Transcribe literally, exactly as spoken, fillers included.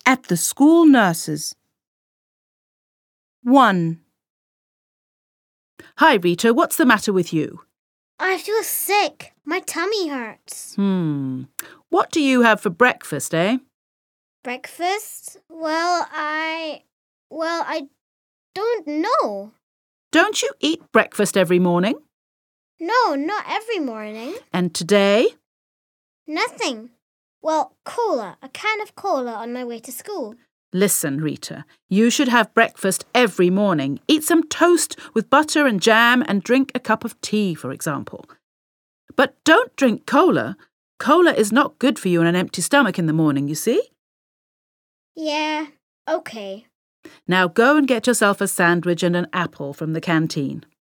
at the school nurse's. one. Hi, Rita, what's the matter with you? I feel sick. My tummy hurts. Hmm. What do you have for breakfast, eh? Breakfast? Well, I... Well, I don't know. Don't you eat breakfast every morning? No, not every morning. And today? Nothing. Well, cola. A can of cola on my way to school. Listen, Rita, you should have breakfast every morning. Eat some toast with butter and jam and drink a cup of tea, for example. But don't drink cola. Cola is not good for you on an empty stomach in the morning, you see? Yeah, okay. Now go and get yourself a sandwich and an apple from the canteen.